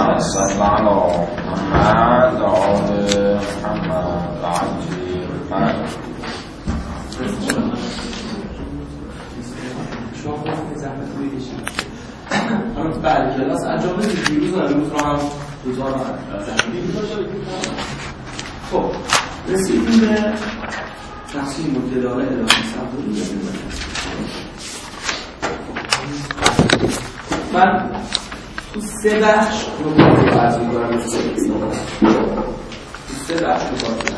صلی علی محمد آل محمد عجیب شما خیلی زحمت بکشید. بله کلاس انجام بدید. دیروز رو هم روزها رو خب رسیدیم به تقسیم مبتداء الهی صبوری. من تو سه بخش رو عرض می‌کنم. تو سه بخش رو کنم.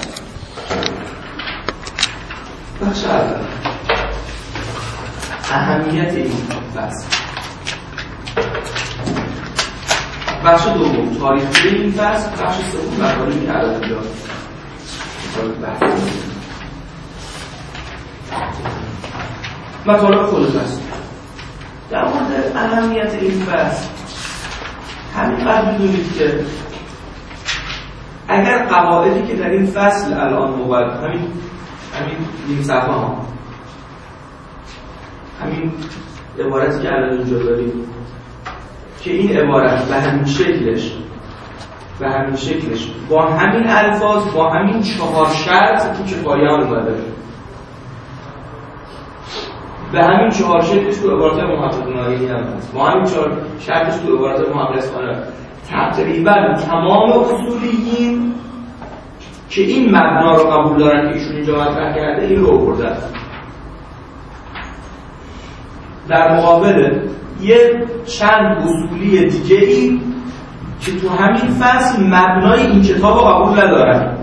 بخش اول اهمیت این فصل. بخش دوم تاریخی این فصل. بخش سوم مطالبی که الان اینجا مطالب خود فصل. در مورد اهمیت این فصل همینقدر می‌دونید که اگر قواعدی که در این فصل الان موجود همین نیم صفحه ها، همین عبارتی که الان اینجا داریم که این عبارت به همین شکلش با همین الفاظ با همین 4 شرط تو کفایه هم اومده، به همین 4 شکلش تو عبارت محقق نایینی هم هست، با همین 4 شرطش تو عبارت محقق اصفهانی تقریبا تمام اصولیین که این مبنا رو قبول دارن که ایشون اینجا مطرح کرده این رو آوردن. در مقابل یه چند اصولی دیگه ای که تو همین فصل مبنای این کتاب رو قبول ندارن،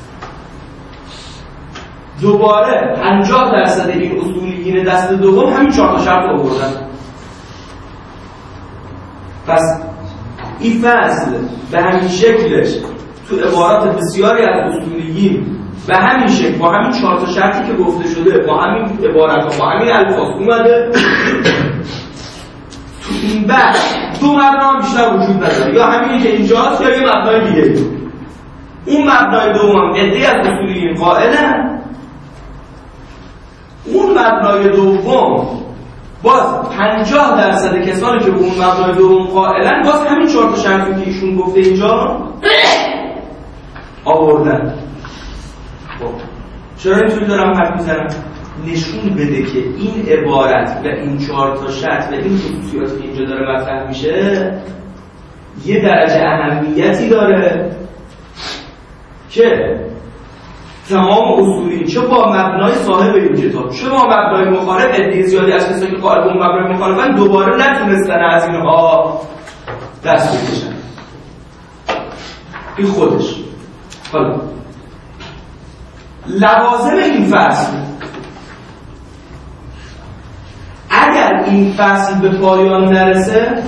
دوباره 50% این اصولیین دست دوم همین 4 تا شرط رو آوردن. پس این فصل به همین شکلش تو عبارات بسیاری از اصولیین به همین شکل با همین 4 تا شرطی که گفته شده با همین عبارات با همین الفاظ اومده. تو این بخش دو مبنا هم بیشتر وجود نداره، یا همینی که اینجاست یا یه مبنای دیگه. اون مبنای دوم عده‌ای از اصولیین قائلن، اون مبنای دوم باز 50% کسانی که به اون مبنای دوم قائلن باز همین 4 تا شرطی که ایشون گفته اینجا آوردن. خب چرا اینطوری دارم حرف میزنم؟ نشون بده که این عبارت و این 4 تا شرط و این خصوصیاتی که اینجا داره مطرح میشه یه درجه اهمیتی داره که تمام اصولی چه با مبنای صاحب این کتاب چه با مبنای مخالف عده زیادی از کسایی که قائل به اون مبنای مخالفن دوباره نتونستن از اینها دست بکشن. این خودش. حالا لوازم این فصل، اگر این فصل به پایان نرسه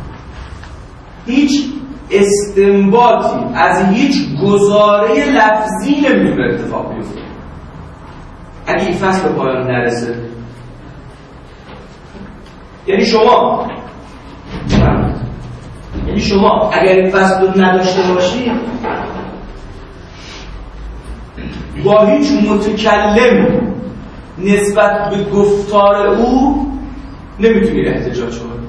هیچ استنباطی از هیچ گزاره لفظی نمیتونه اتفاق بیفته. اگه این فصل به پایان نرسه یعنی شما اگر این فصل رو نداشته باشید با هیچ متکلم نسبت به گفتار او نمیتونی احتجاج کنی.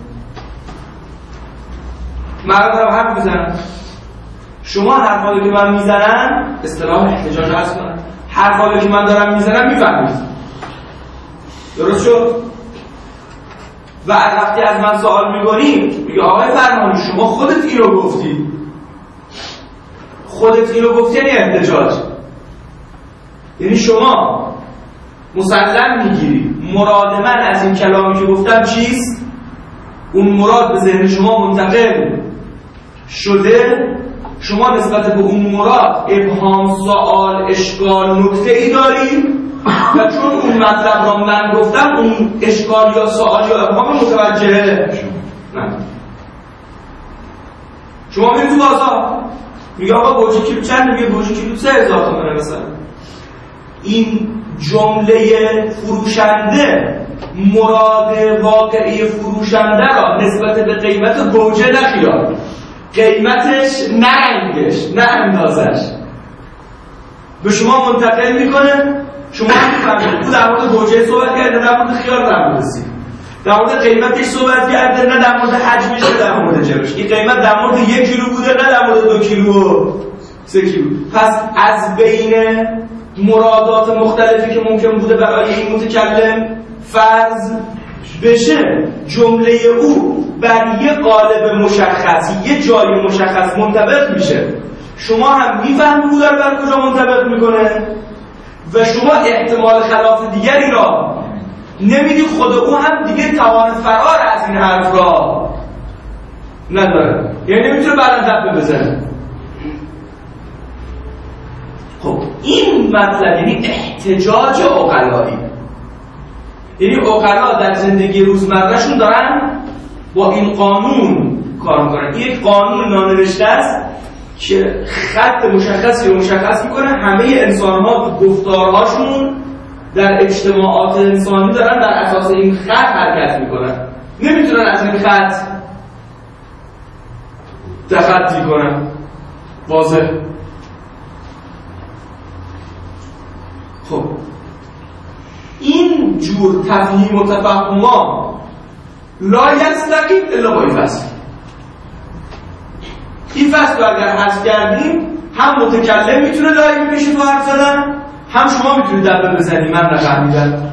من دارم حرف میزنم، شما حرفایی که من میزنم اصطلاح احتجاج هست کنم، حرفایی که من دارم میزنم میفهمید. درست شد؟ و وقتی از من سوال میکنید میگه آقای فرمانی شما خودت اینو گفتی، یعنی احتجاج. یعنی شما مسلم میگیری مراد من از این کلامی که گفتم چیست، اون مراد به ذهن شما منتقل شده، شما نسبت به اون مراد ابهام، سوال، اشکال، نکته ای داری و چون اون مطلب را من گفتم اون اشکال یا سوال یا ابهام متوجه نه. شما میری تو بازار میگه آقا گوجه کیلو چند؟ میگه گوجه کیلو 3000 تومانه مثلا. این جمله فروشنده مراد واقعی فروشنده را نسبت به قیمت گوجه نخیال، قیمتش نه رنگش نه اندازش به شما منتقل میکنه. شما میفهمید تو در مورد گوجه صحبت کرده، در مورد خیار در مورد سیب. در مورد قیمتش صحبت کرده، نه در مورد حجمش، نه در مورد جرمش. این قیمت در مورد 1 کیلو بوده، نه در مورد 2 کیلو و 3 کیلو. پس از بین مرادات مختلفی که ممکن بوده برای این متکلم فرض بشه، جمله او بر یه قالب مشخص، یه جای مشخص منطبق میشه. شما هم میفهمی او داره بر کجا منطبق میکنه و شما احتمال خلاف دیگری را نمیدی. خود او هم دیگه توان فرار از این حرف را نداره، یعنی نمیتونه بعدا دفعه بزنه. خب این مطلب یعنی احتجاج عقلایی، یعنی عقلا در زندگی روزمرهشون دارن با این قانون کار میکنن. این یک قانون نانوشته است که خط مشخصی رو مشخص میکنه. همه انسان‌ها گفتارهاشون در اجتماعات انسانی دارن بر اساس این خط حرکت میکنن، نمیتونن از این خط تخطی کنن. واضح؟ خب این جور تفهیم و تفهم‌ها لا یستقیم الا با این فصل. این فصل رو اگر حذف کردیم، هم متکلم میتونه دائمی بشه تو حرف زدن، هم شما میتونید دبه بزنی من نفهمیدم.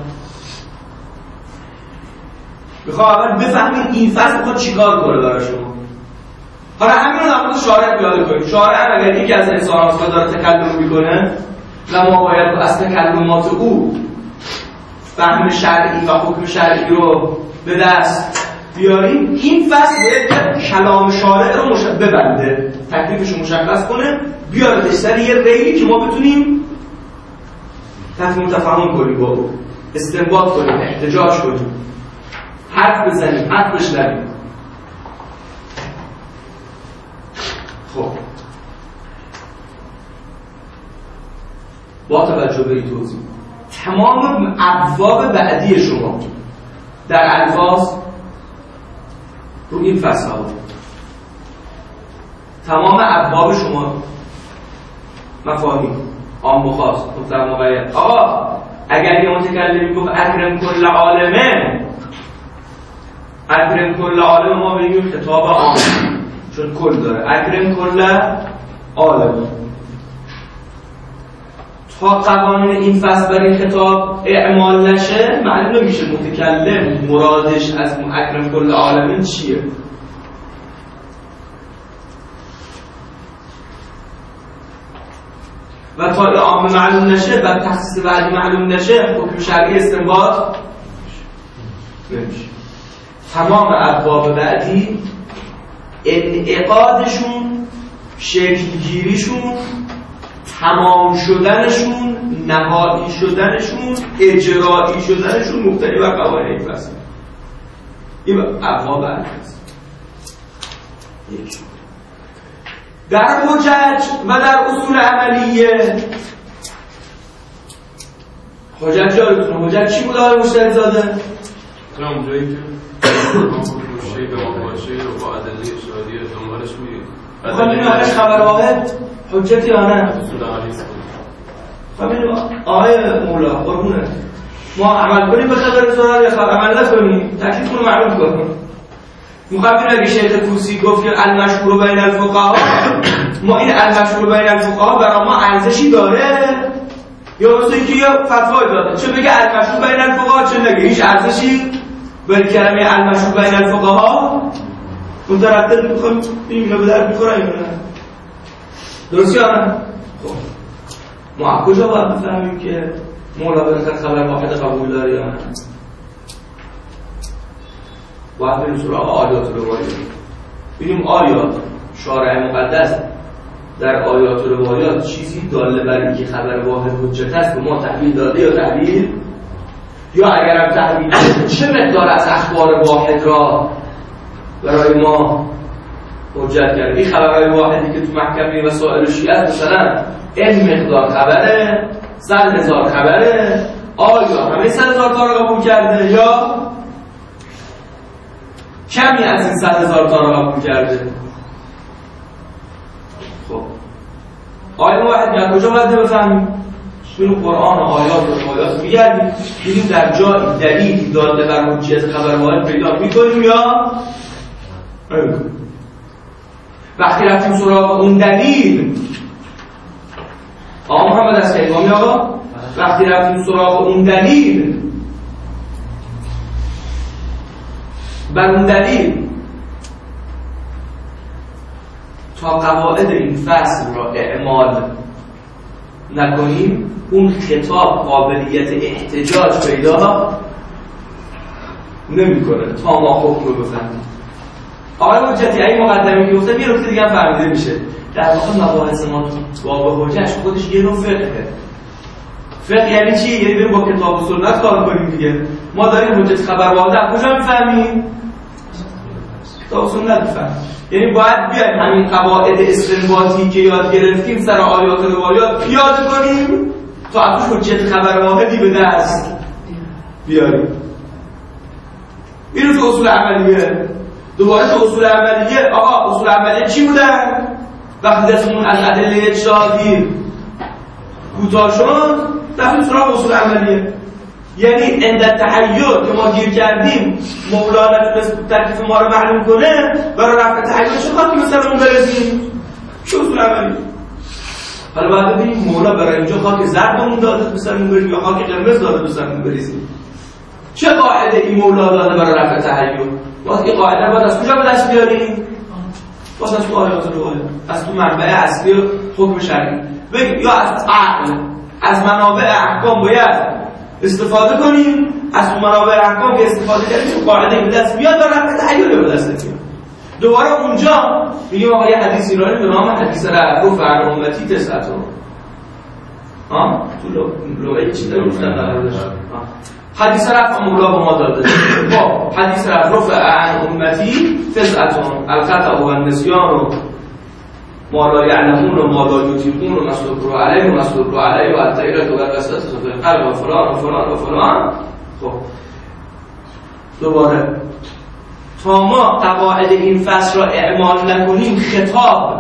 میخوام اول بفهمید این فصل میخواد چیکار کنه برای شما. حالا همین رو در مورد شارع پیاده کنید. شارع هم اگر یکی از انسان‌ها داره تکلم میکنه و ما باید از تکلمات او فهم شرعی و حکم شرعی رو به دست بیاریم، این فصل باید کلام شارع رو ببنده، تکلیفش رو مشخص کنه، بیاردش سر یه ریلی که ما بتونیم تفهیم تفاهم کنیم، با استنباط کنیم، احتجاج کنیم، حرف بزنیم، حرف بشنویم. خب با توجه به این توضیح، تمام ابواب بعدی شما در الفاظ رو این فصل ها، تمام ابواب شما مفاهیم عام و خاص مطلق مقید. آقا اگر یه متکلمی گفت اکرم کل عالمه، اکرم کل عالمه ما بگیم خطاب عام، چون کل داره. اکرم کل عالمه، تا قوانین این فصل برای خطاب اعمال نشه معلوم نمیشه متکلم مرادش از اکرم کل عالمین چیه. و تا عام معلوم نشه و تخصیص بعدی معلوم نشه، حکم شرعی استنباط نمیشه. تمام ابواب بعدی انعقادشون، شکلگیریشون، تمام شدنشون، نهایی شدنشون، اجرایی شدنشون مبتنی بر قوانین این فصل. این ابواب هست. در حجج و در اصول عملیه، حجج یادتونه حجج چی بود آقای مشتری زاده؟ اونجایی که شی به ما باشه و با ادله اشاره‌ای دنبالش میرید. خب این آقای خبر واحد حجتی یا نه؟ خب این آقای مولا قربونه ما عمل کنیم به خبر زرار یا خبر عمل نکنیم، تکلیف رو معلوم کنیم. مخابرین اگه شیخ توسی گفت که المشهور بین الفقها، ما این المشهور بین الفقها برای ما ارزشی داره یا مثل اینکه یه فتوایی داده چه بگه المشهور بین الفقها چه نگه هیچ ارزشی برای کلمه المشهور بین الفقها متردد میخوایم اینو به در میخورن یا نه؟ درست یا نه؟ خب ما کجا باید بفهمیم که مولا بالاخره خبر واحد قبول داره یا نه؟ باید بریم سراغ آیات روایات، ببینیم آیات شارع مقدس در آیات روایات چیزی داله بر اینکه خبر واحد حجت است و ما تحویل داده یا تحویل، یا اگرم تحویل چه مقدار از اخبار واحد را برای ما حجت کرد. این خبرهای واحدی که تو محکمه مسائل شیعه است مثلا این مقدار خبره، 100,000 خبره، آیا همه 100,000 تا را قبول کرده یا کمی از این 100,000 تا را قبول کرده؟ خب آیا واحد یا کجا باید بفهمیم؟ این قرآن و آیات و روایات میگردیم ببینیم در جای دلیلی داده بر حجیت خبر واحد پیدا میکنیم یا نمیکنیم. وقتی رفتیم سراغ اون دلیل آقا محمد از کیوامی آقا وقتی رفتیم سراغ اون دلیل بر اون دلیل تا قواعد این فصل را اعمال نکنیم اون خطاب قابلیت احتجاج پیدا نمیکنه تا ما حکم رو بفهمیم. آقای حجتی این مقدمه که گفتم یه نکته دیگه هم فهمیده میشه در واقع مباحث ما تو باب حجت خودش یه نوع فقهه. فقه یعنی چی؟ یعنی بریم با کتاب و سنت کار کنیم دیگه. ما داریم حجت خبر واحد کجا میفهمیم؟ کتاب و سنت میفهمیم. یعنی باید بیایم همین قواعد استنباطی که یاد گرفتیم سر آیات و روایات پیاده کنیم تا ازش حجت خبر واحدی به دست بیاریم. اینو تو اصول عملیه. دوباره تو اصول عملیه آقا اصول عملیه چی بودن؟ وقتی دستمون از ادله اجتهادی کوتاه شد رفتیم سراغ اصول عملیه. یعنی عند التحیر که ما گیر کردیم مولانا نتونست تکلیف ما رو معلوم کنه برای رفع تحیر چه خواهد که مثلا اون برسیم؟ چه اصول عملیه؟ حالا باید ببینیم مولا برای اینجا خاک زردمون داده تو سرمون بریم یا خاک قرمز داده تو سرمون بریزیم. چه قاعده این مولا داده برای رفع تحیر؟ وقتی که قاعده باید از کجا به دست بیاریم؟ باید از تو آیات روایات، از تو منبع اصلی حکم شرعی بگیم یا از عقل از منابع احکام باید استفاده کنیم. از تو منابع احکام که استفاده کردیم تو قاعده به دست بیاد و رفع تحیر به دست بیاد. دوباره اونجا میگیم آقا یه حدیث ایرانی به نام حدیث رفع عن امتی تسعتون تو لغه چی داره حدیث رفع مولا به ما داده با حدیث رفع عن امتی تسعتون الخطأ و النسیان و ما لا یعلمون و ما لا یطیقون و مستقر علیه و مستقر علیه و الطیرة و القصة فی القلب و فلان و فلان و فلان. خب دوباره تا ما قواعد این فصل را اعمال نکنیم خطاب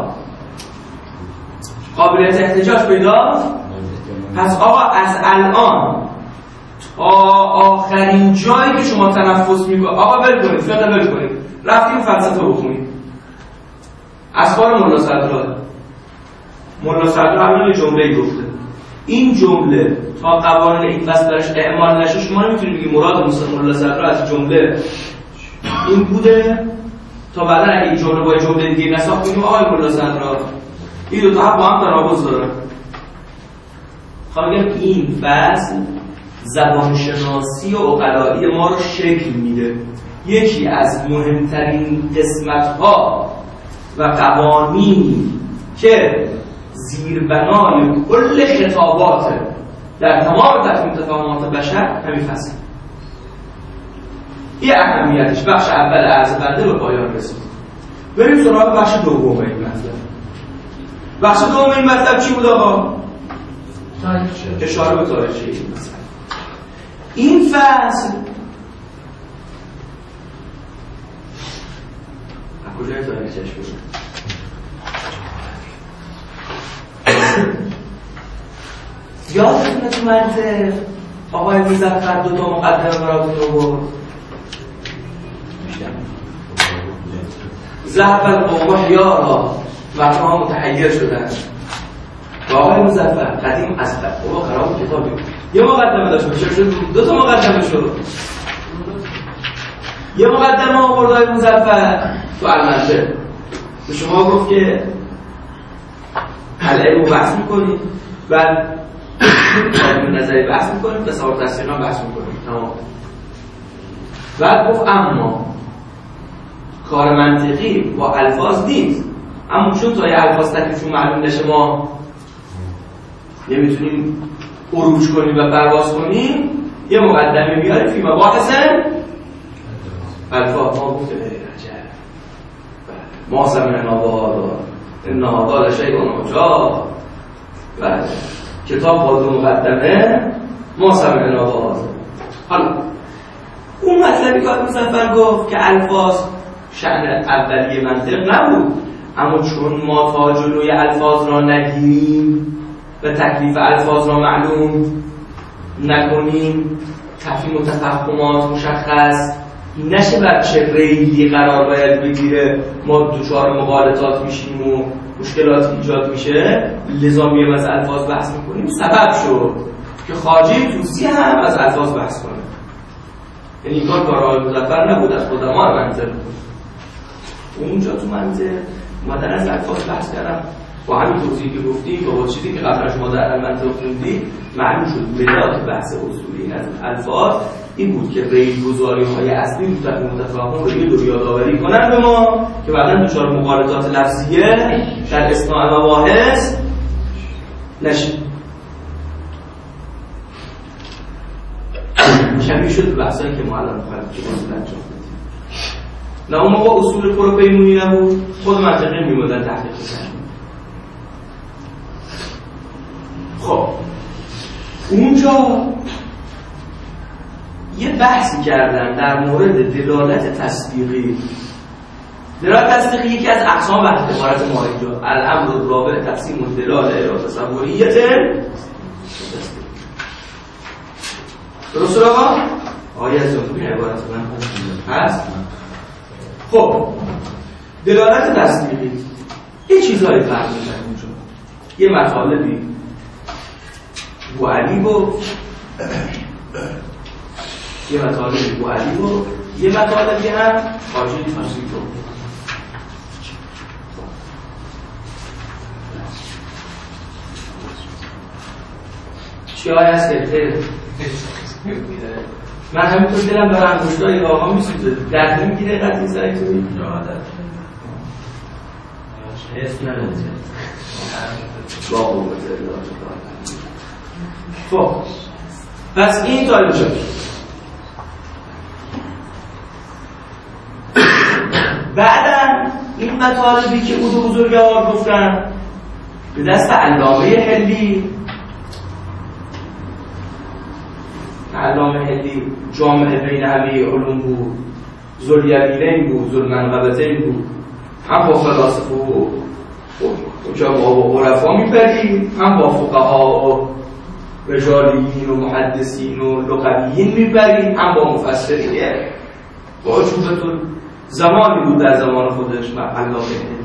قابلیت احتجاج پیدا. پس آقا از الان تا آخرین جایی که شما تنفس میکنید آقا ول کنید فقه ول کنید رفتیم فلسفه بخونید. اسفار مولا صدرا همین جمله گفته این جمله تا قوانین این فصل درش اعمال نشه شما نمیتونید بگید مراد مولا صدرا از جمله این بوده تا بعدا اگه این جمله با جمله دیگه نساخت بگیم آقای مولا صدرا این دو تا با هم تناقض داره. خواهم این فصل زبانشناسی و عقلایی ما رو شکل میده. یکی از مهمترین قسمت‌ها و قوانینی که زیربنای کل خطابات در تمام تفهیم تفاهمات بشر همین فصل. این اهمیتش بخش اول عرض بنده به پایان رسید. بریم سراغ بخش دوم این مطلب. بخش دوم این مطلب چی بود آقا؟ اشاره به تاریخچه این مطلب. این فصل کجای تاریخچه‌اش بود؟ یادتونه تو منطق آقای مظفر دو تا مقدمه براتون رو برد. ذهب القوم حیارا مردم‌ها متحیر شدن. و آقای مظفر قدیم از بابا خراب کتابی یه مقدمه داشت میشه دو تا مقدمه شد. یه مقدمه آورد آقای مظفر تو المنطق به شما گفت که العلم رو بحث میکنید بعد نظری بحث میکنید تصور تصدیق هم بحث میکنید تمام. بعد گفت اما کار منطقی با الفاظ نیست، اما چون تا یه الفاظ تکلیفشون معلوم نشه ما نمیتونیم عروج کنیم و پرواز کنیم یه مقدمه بیاریم فی مباحث الفاظ. ما گفتیم ما سمعنا بهذا ان هذا لشیء عجاب و کتاب با دو مقدمه ما سمعنا بهذا. حالا اون مطلبی که مظفر گفت که الفاظ شأن اولیه منطق نبود، اما چون ما تا جلوی الفاظ را نگیریم و تکلیف الفاظ را معلوم نکنیم، تفهیم و تفهمات مشخص نشه، بر چه ریلی قرار باید بگیره، ما دچار مغالطات میشیم و مشکلات ایجاد میشه، لذا میایم از الفاظ بحث میکنیم. سبب شد که خواجه طوسی هم از الفاظ بحث کنه. یعنی این کار آقای مظفر نبود، از قدما منطق اونجا تو منطق اومدن از الفاظ بحث کردم. با همین توضیحی که گفتیم با چیزی که قبلا شما در منطق خوندید معلوم شد ملاک بحث اصولی این از الفاظ این بود که ریل‌گذاری‌های اصلی رو تفهیم متفاهم رو یه دور یادآوری کنن به ما که بعداً دچار مغالطات لفظیه در اصطلاح مباحث نشیم. شبیه شد به بحثایی که ما الان می‌خوایم که اصول انجام بدیم. نه اون موقع اصول پروپیمونی نبود، خود منطقی می‌موندن تحقیق می‌کردن. خب اونجا یه بحثی کردن در مورد دلالت تصدیقی. دلالت تصدیقی یکی از اقسام بحث عبارت ما اینجا الامر الرابع تقسیم الدلاله الی تصوریه. درست آقا؟ آیه از اون عبارت من هست. خب دلالت تصدیقی یه چیزایی فرق می‌کنه اونجا. یه مطالبی بو علی گفت، یه مطالبی بو علی گفت، یه مطالبی هم خواجه طوسی گفت. چی های هست که خیلی من همینطور دلم برای انگوشتای آقا میسوزه، درد نمیگیره قطعی سرک توی اسم نداره با قوت الله. خب پس این طالب شد. بعداً این مطالبی که او دو بزرگوار گفتن به دست علامه حلی. علامه حلی جامع بین همه علوم بود، ذوالیدین بود، ذوالمنقبتین بود، هم با فلاسفه و با عرفا میپرید، هم با فقها و رجالیین و محدثین و لغویین میپرید، هم با مفسرین. با چوبتون زمانی بود در زمان خودش علامه حلی.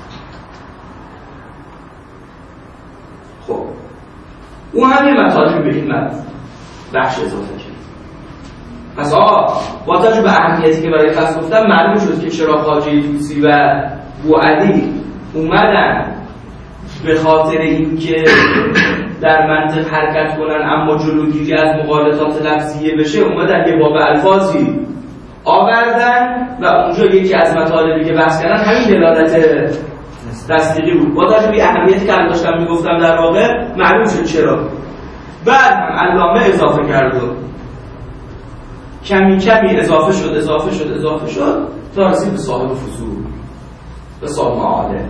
خب او همین مطالبی به این بخش اضافه کرد. پس آقا با توجه به اهمیتی که برای فصل گفتم معلوم شد که چرا خواجه طوسی و بوعلی اومدن به خاطر اینکه در منطق حرکت کنن اما جلوگیری از مغالطات لفظیه بشه اومدن یه باب الفاظی آوردن و اونجا یکی از مطالبی که بحث کردن همین دلالت تصدیقی بود. با توجه به اهمیتی که داشتم میگفتم در واقع معلوم شد چرا. بعد هم علامه اضافه کرد و کمی کمی اضافه شد تا رسید به صاحب فصول، به صاحب معالم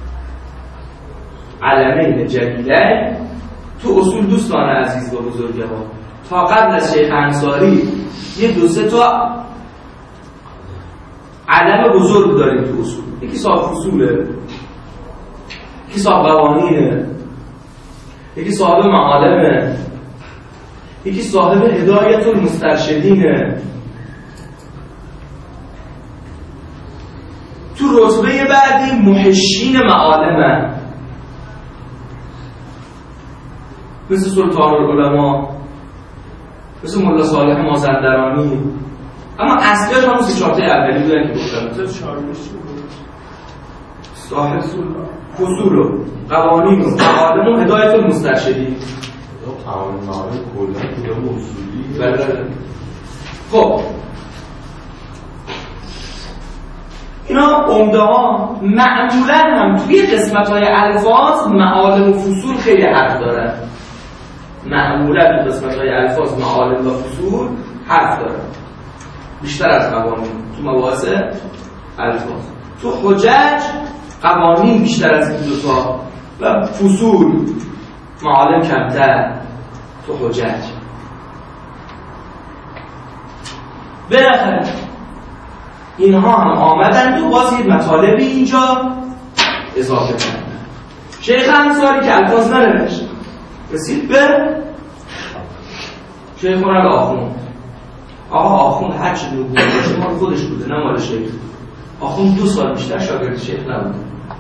علمین جلیلین تو اصول. دوستان عزیز و بزرگوار تا قبل از شیخ انصاری یه دو سه تا علم بزرگ داریم تو اصول. یکی صاحب فصوله، یکی صاحب قوانینه، یکی صاحب معالمه، یکی صاحب هدایت المسترشدینه. تو رتبه بعدی محشین معالمه مثل سلطان العلماء، مثل مولا صالح مازندرانی. اما اصلیش همون سه چهار تا اولی بودن که گفتم، صاحب فصول و قوانین و معالم و هدایت المسترشدین. قوانین معالم کلا کدام اصولی؟ بله. خب اینا عمده ها معمولا هم توی قسمت های الفاظ معالم و فصول خیلی حرف دارن. معمولا تو قسمت های الفاظ معالم و فصول حرف دارن بیشتر از قوانین. تو مباحث الفاظ تو حجج قوانین بیشتر از این دوتا و فصول معالم کمتر تو حجج. بالاخره اینها هم آمدند و باز یک مطالبی اینجا اضافه کردن. شیخ انصاری که الفاظ ننوشت رسید به شیخ مرد آخوند. آقا آخوند هر چی بود باشه مال خودش بوده نه مال شیخ. آخوند 2 سال بیشتر شاگرد شیخ نبوده.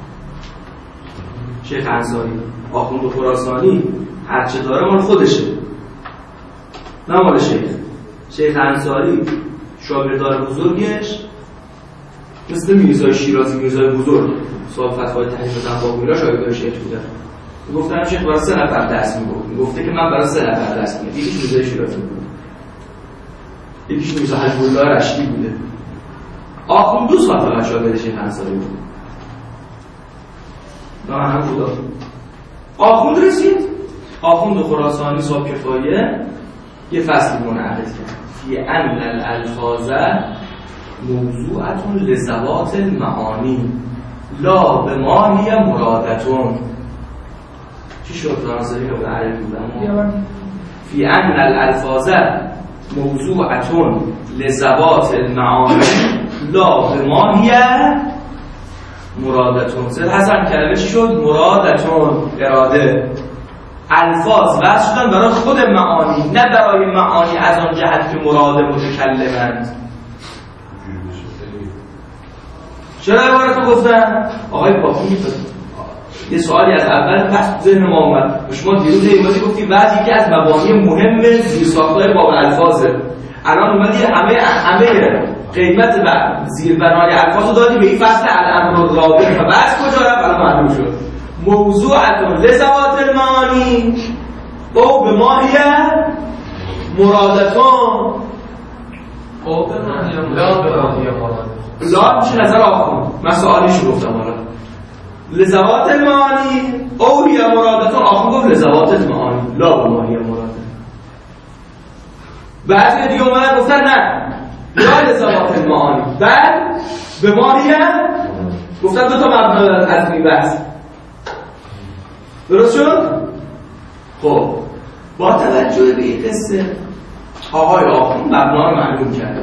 شیخ انصاری آخوند خراسانی هر چه داره مال خودشه نه مال شیخ. شیخ انصاری شاگردار بزرگش مثل میرزای شیرازی، میرزای بزرگ صاحب فتوای تحریف تنباکو اینا شاگردار شیخ بودن. گفتن شیخ برای 3 نفر درس میگفته که من برای 3 نفر درس میگم. یکیش میرزای شیرازی بود، یکیش میرزا حجب الله رشتی بوده. آخوند 2 سال فقط شاگرد شیخ انصاری بود. نه هم بودا. آخوند رسید. آخوند خراسانی صاحب کفایه یه فصل منعقد کرد فی ان الالفاظ موضوعة لذوات المعانی لا بما هی مرادتون. چی شد ناظرین رو عربی بودم؟ فی ان الالفاظ موضوعة لذوات المعانی لا بما هی مرادتون. سید حسن کلمه چی شد؟ مرادتون، اراده. الفاظ وضع شدن برای خود معانی نه برای معانی از آن جهت که مراد متکلمند. چرا عبارتو گفتن؟ آقای پاکی یه سوالی از اول پس ذهن ما اومد. شما دیروز ایمازی گفتی بعضی که از مبانی مهم زیرساخت‌های باب الفاظه. الان اومدی همه قیمت و زیربنای الفاظو دادی به این فصل الامر الرابع و بس کجا رفت الان معلوم شد. موضوعتون لذوات المعانی او به ماهیه مرادتون او به ماهیه مرادتون لا میشه نظر آخون. من سوالیشو گفتم حالا لذوات المعانی او هی مرادتون. آخون گفت لذوات المعانی لا به ماهیه مرادتون. بعضی دیگه اومدن گفتن نه لا لذوات المعانی بل به ماهیه. گفتن 2 تا مبنا دارد از این بحث. درست شد؟ خب با توجه به این قصه آقای آخوند مبنا رو معلوم کرده.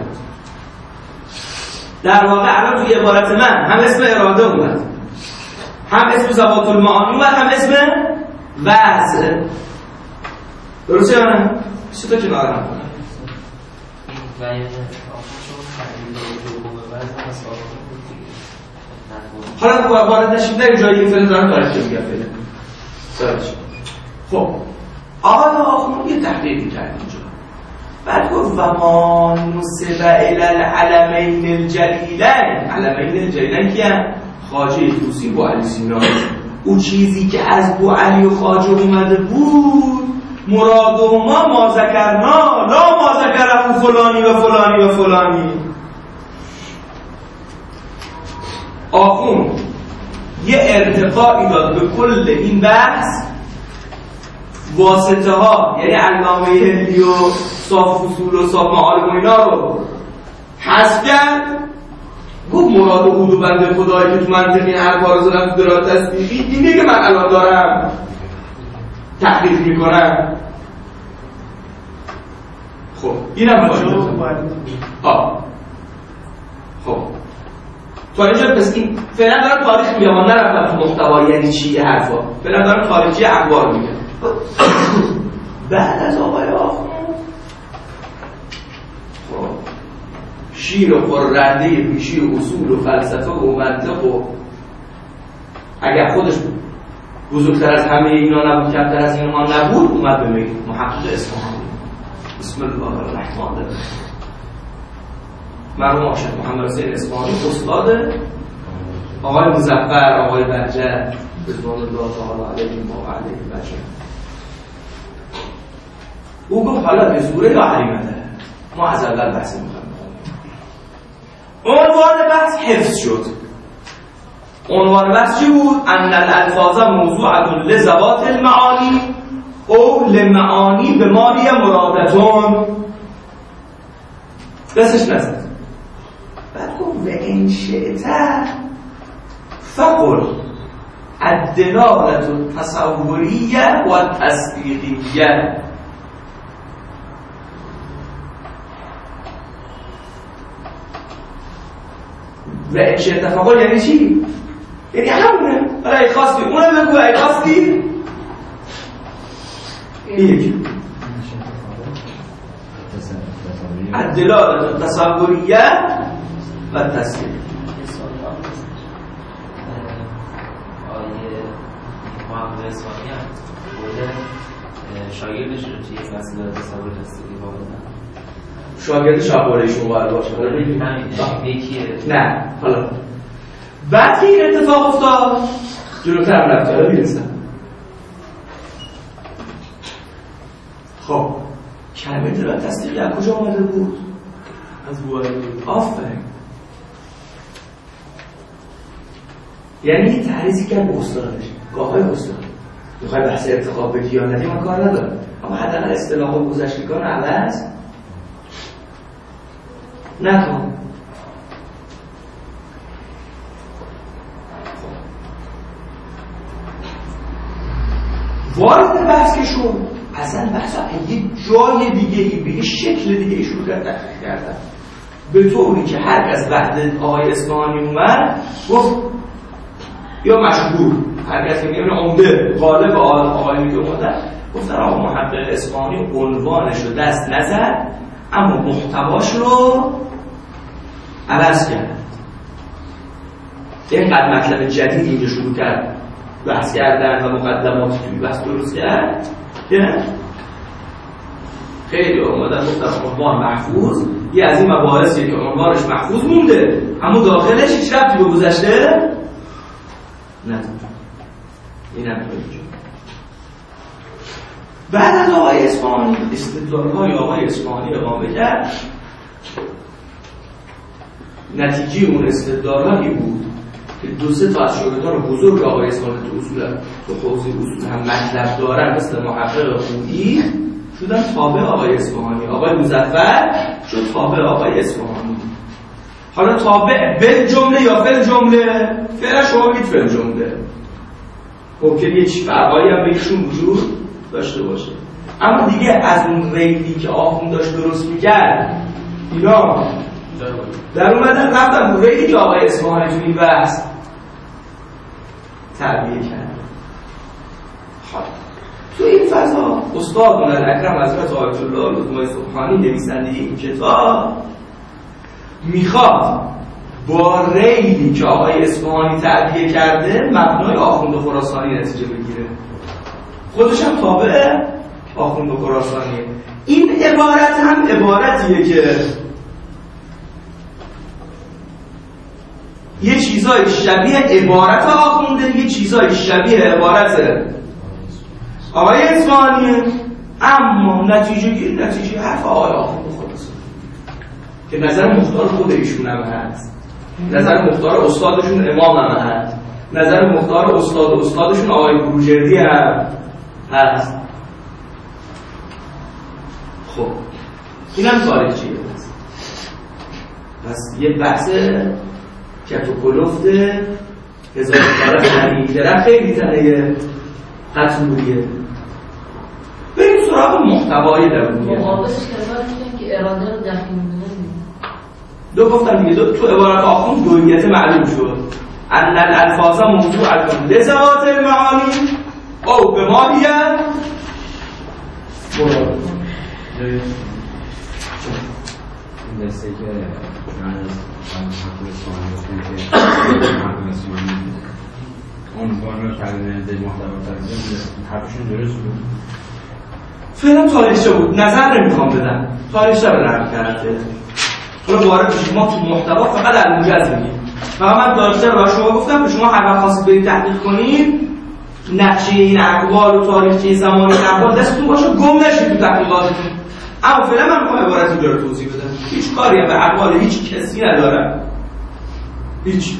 در واقع الان توی عبارت من هم اسم اراده اومد، هم اسم ذوات المعانی اومد، هم اسم وضع. درسته یا نه؟ چطور که نارم کنم؟ حالا وارد نشیم در جایی که فعلا دارم تاریخ میگم فعلا. خب آقای آخوند یه تحقیقی کرد اینجا. بعد گفت و ما نسب الی العلمین الجلیلین. علمین الجلیلین کیه؟ خواجه طوسی با علی سینا. او چیزی که از بو علی و خواجه اومده بود مرادهما ما ذکرنا لا ما ذکره فلانی و فلانی و فلانی. آخوند یه ارتقایی داد به کل این بحث. واسطه ها یعنی علامه هندی و صاف اصول و صاف معالم و اینا رو حذف کرد. گفت مراد عود و بنده خدایی که تو منطقی هر کار زدن تو درات تصدیقی اینه که من الان دارم تحقیق میکنم. خب اینم باشه. خب تا اینجا پس این فعلا دارم تاریخ میگم، من نرفتم تو محتوا یعنی چی حرفا. فعلا دارم خارجی اخبار میگم. بعد از آقای آخوند شیر و خرنده پیشی و اصول و فلسفه و منطق و اگر خودش بزرگتر از همه اینا نبود کمتر از اینها نبود اومد به محقق اصفهانی. بسم الله الرحمن الرحیم. مرحوم آشد محمد حسین اصفهانی استاد آقای مظفر، آقای برجر رضوان الله تعالی علیهم و علیه بچه. او گفت حالا به زوره یا حریمته. ما از اول بحث میکنیم. عنوان بحث حفظ شد. عنوان بحث چی بود؟ ان الالفاظ موضوعة لذوات المعانی او لمعانی به ماهی مرادتون. دستش نزد. بعد گفت و این شئت فقل الدلالة التصوریه و التصدیقیه. و این شئت فقل یعنی چی؟ یعنی همونه. حالا ای خواستی اونه بگو، ای خواستی یکی الدلالة التصوریه و تصویر. آیه محمد اسفانی هم بوده شاگردش رو توی مسئله تصور تصویری بودن. شاگردش آبوره شما باید باشه. یکیه. نه حالا بعد که این اتفاق افتاد جلوتر هم رفت حالا میرسن. خب کلمه دلالت تصدیقی از کجا آمده بود؟ از بوهری. آفرین. یعنی یه تحریزی کرد به استادش. گاه‌های استاد میخوای بحث ارتقاب به دیانتی من کار ندارم، اما حداقل اصطلاح گذشتگان عوض نکن. وارد بحث که شد اصلا بحث یه جای دیگه ای به یه شکل دیگه ای شروع کردن به طوری که هر کس بعد آقای اصفهانی اومد گفت یا مشهور، هر کس که میگه عمده غالب آقایی که اومدن گفتن آقا محقق اصفهانی عنوانش رو دست نزد اما محتواش رو عوض کرد. اینقدر مطلب جدیدی اینجا شروع کرد بحث کردن و مقدماتی توی بحث درست کرد که خیلی اومدن گفتن عنوان محفوظ، یه از این مباحثیه که عنوانش محفوظ مونده اما داخلش هیچ ربطی به گذشته نداره. این هم توجه. بعد از آقای اصفهانی استدلال‌های آقای اصفهانی اقامه کرد. نتیجه اون استدلال‌هایی بود که دو سه تا از شاگردان بزرگ آقای اصفهانی تو اصول تو حوزه اصول هم مطلب دارن مثل محقق خویی شدن تابع آقای اصفهانی. آقای مظفر شد تابع آقای اصفهانی. حالا تابع بل جمله یا فل جمله؟ فعلا شما بگید فل جمله. ممکنه یه چی فرقایی هم بینشون وجود داشته باشه، اما دیگه از اون ریلی که آخوند داشت درست میکرد اینا در اومدن رفتن اون ریلی که آقای اصفهانی تو این بحث تعبیه کرد. تو این فضا استاد اکرم حضرت آیت الله لطفی سبحانی نویسنده این کتاب میخواد با ریلی که آقای اصفهانی تعبیه کرده مبنای آخوند خراسانی نتیجه بگیره. خودش هم تابع آخوند خراسانیه. این عبارت هم عبارتیه که یه چیزای شبیه عبارت آخونده، یه چیزای شبیه عبارت آقای اصفهانیه، اما نتیجه حرف آقای آخوند خراسانی که نظر مختار خود ایشون هم هست، نظر مختار استادشون امام هم هست، نظر مختار استادشون آقای بروجردی هم هست. خب این هم تاریخچیه. پس یه بحث کت و کلفت هزار طرف نمیگذره خیلی تنه قطوریه. بریم سراغ محتوای درونیه. مقابلش کلمه که اراده رو دخیل میدونه دو گفتم دیگه تو عبارت آخوند دویت معلوم شد ان الالفاظ موضوعه لذات المعانی او به ما بیان مراد. این دسته که من از محقق اصفهانی گفتم که محقق اصفهانی عنوان رو کلمه در محتوا ترجمه حرفشون درست بود. فعلا تاریخچه بود، نظر نمیخوام بدم، تاریخچه رو نقل کرده. حالا وارد بشیم، ما تو محتوا فقط الموجز میگیم. فقط من تاریخچه رو برای شما گفتم که شما هر وقت خواستید برید تحقیق کنید نقشه این اقوال و تاریخچه زمان اقوال دستتون باشه، گم نشید تو تحقیقاتتون. اما فعلا من میخوام عبارت اینجا رو توضیح بدم. هیچ کاری هم به اقوال هیچ کسی ندارم، هیچ.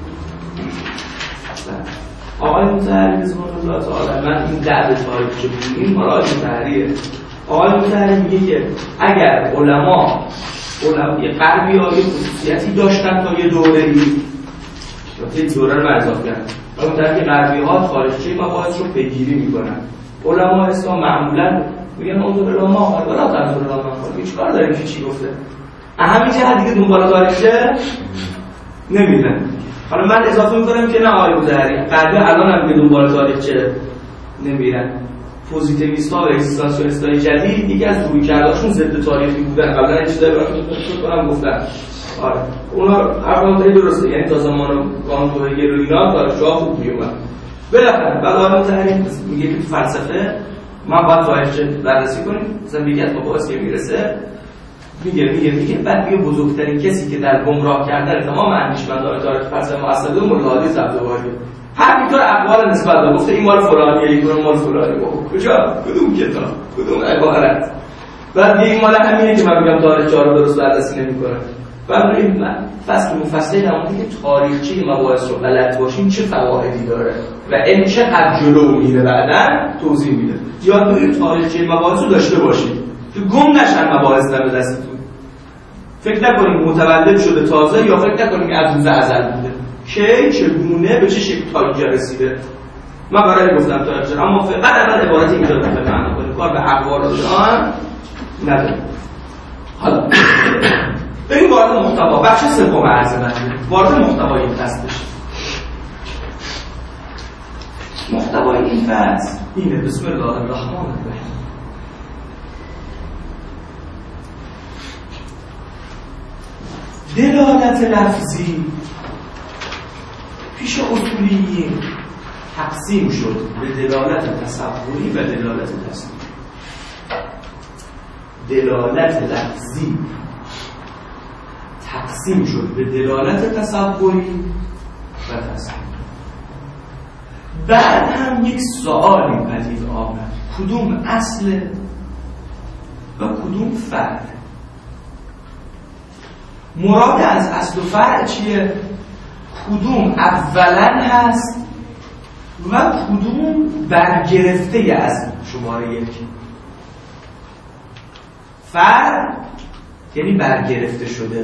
آقای مطهری رضوان الله تعالی، من این دعوه تاریخچه بودیم مراد مطهریه. آقای مطهری میگه که اگر علما غربی ها یه خصوصیتی داشتن تا یه دوره‌ای یا یه دوره رو اضافه کردن، اون که غربی ها تاریخچه مباحث رو پیگیری میکنن. علما اسلام معمولا میگن انظر علما ولا تنظر علما، هیچ کار داریم که چی گفته، همین جهت دیگه دنبال تاریخچه نمیرن. حالا من اضافه میکنم که نه آقای مطهری غربی الان هم به دنبال تاریخچه نمیرن، پوزیتیویست ها و اگزیستانسیالیست های جدید یکی از رویکردهاشون ضد تاریخی بودن. قبلا این چیزایی برام گفتم. آره اونا حرفا درسته، یعنی تا زمان کانت و هگل و اینا دانشجوها خوب میومد. بالاخره بعد آن تحریف میگه که فلسفه ما باید تاریخ بررسی کنیم، مثلا میگه از مباحث که میرسه میگه بعد میگه بزرگترین کسی که در گمراه کردن تمام اندیشمندان تاریخ فلسفه مؤثر مولادی زبده‌واری همینطور اقوال نسبت داد، گفته این مال فلانیه، این مال فلانیه. کجا؟ کدوم کتاب؟ کدوم عبارت؟ بعد میگه این مال همینه که من میگم تاریخ رو درست بررسی نمی‌کنه. بعد این فصل مفصلی در مورد تاریخچه مباحث رو بلد باشیم چه فوایدی داره و این چقدر جلو میره بعداً توضیح میده. یاد بگیرید تاریخچه مباحث رو داشته باشید که گم نشن مباحث در دستتون. فکر نکنید متولد شده تازه، یا فکر نکنید از روز ازل بوده. کی چگونه به چه شکل تا اینجا رسیده. من برای گفتم تاریخچه، اما فقط اول عبارت اینجا رو بفهمید کنید، کار به اقوال آن نداره. حالا بریم وارد محتوا. بخش سوم عرض بنده وارد محتوای این فصل بشیم. محتوای این فصل اینه. بسم الله الرحمن الرحیم. دلالت لفظی پیش اصولیین تقسیم شد به دلالت تصوری و دلالت تصویری. دلالت لفظی تقسیم شد به دلالت تصوری و تصویری. بعد هم یک سؤالی پدید آمد: کدوم اصل و کدوم فرع؟ مراد از اصل و فرع چیه؟ کدوم اولا هست و کدوم برگرفته از شماره یک؟ فرع یعنی برگرفته شده.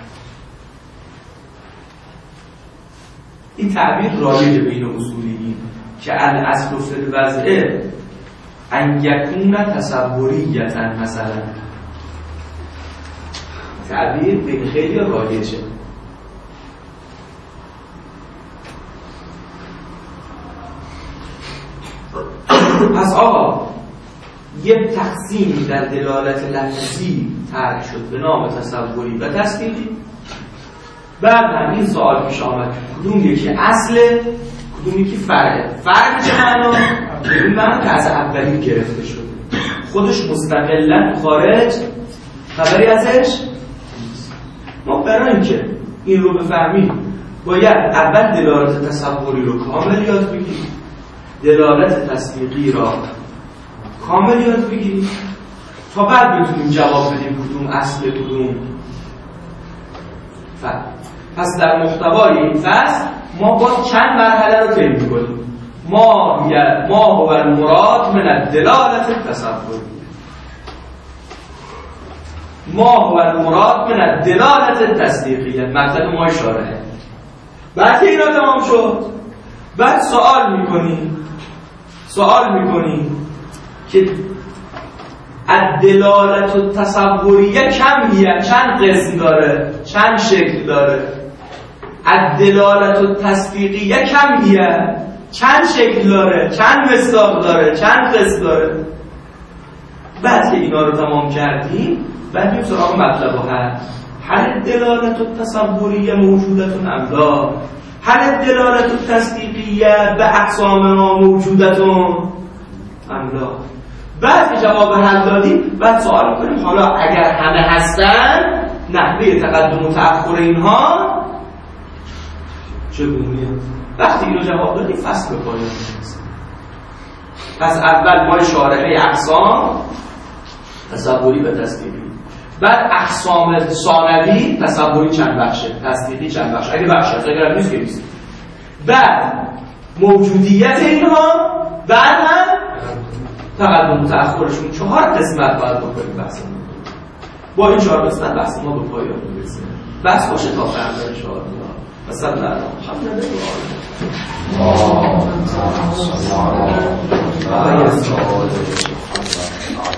این تعبیر رایج بین اصولیین که الاصل فی الوضع ان یکون تصوریتا مثلا. تعبیر بین خیلی رایجه. پس آقا یک تقسیمی در دلالت لفظی ترک شد به نام تصوری و تصدیقی. بعد هم این سوال پیش آمد: کدوم یکی اصله، کدوم یکی فرعه؟ فرع چه معنا؟ این معنی که از اولی گرفته شده، خودش مستقلاً خارج خبری ازش. ما برای اینکه این رو بفهمیم باید اول دلالت تصوری رو کامل یاد بگیریم، دلالت تصدیقی را کامل یاد بگیریم، تا بعد بتونیم جواب بدیم کدوم اصل کدوم فرع. پس در محتوای این فصل ما باز چند مرحله رو طی می‌کنیم. ما هو المراد من الدلالت التصوری، ما هو المراد من الدلالت التصدیقیه. مطلب ما اشاره. بعد که اینا تمام شد، بعد سوال میکنیم که الدلالت التصوریه کمیه، چند قسم داره، چند شکل داره. الدلالت التصدیقیه کمیه، چند شکل داره، چند مصداق داره، چند قسم داره. بعد که اینا رو تمام کردیم، بعد میریم سراغ مطلب ها. هل الدلالت التصوریه موجودت ام لا؟ هل الدلالت التصدیقیه به اقسامها موجودت ام لا؟ بعد که جواب حل دادیم، بعد سوال میکنیم حالا اگر همه هستن نحوه تقدم و تأخر اینها چگونه؟ وقتی اینو جواب دادیم فصل به پایان میرسه. پس اول ما شارحه اقسام تصوری و تصدیقی، بعد اقسام ثانوی تصوری چند بخشه، تصدیقی چند بخشه، اگه بخشه اگر نیست که نیست. بعد موجودیت اینها، بعد هم تقدم و تأخرشون. 4 قسمت باید بکنیم بحث ما. با این 4 قسمت بحث ما به پایان میرسه. بحث باشه تا فردا ان شاء الله. مثلا الحمدلله.